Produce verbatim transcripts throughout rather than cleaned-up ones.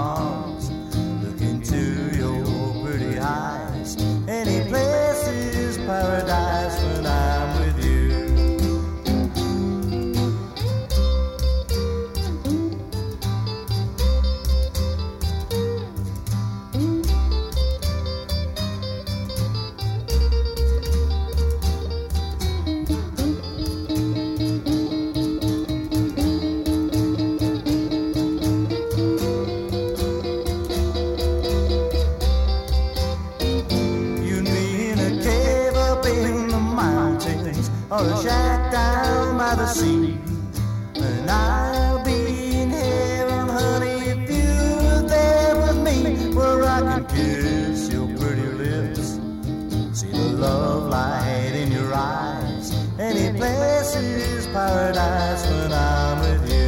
arms, look into your pretty eyes. Any place is paradise when I'm with you. Or a shack down by the sea, and I'll be in heaven, honey, if you're there with me, where I can kiss your pretty lips, see the love light in your eyes. Any place is paradise when I'm with you.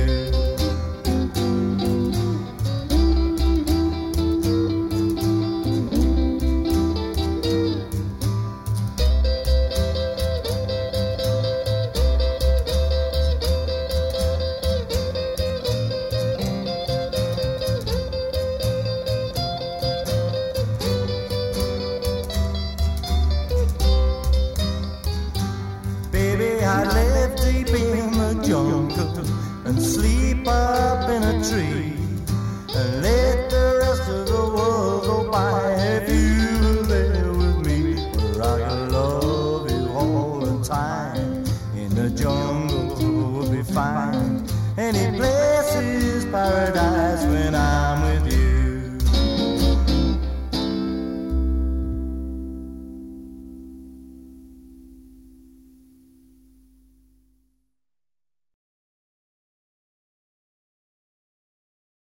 I live deep in the jungle and sleep up in a tree.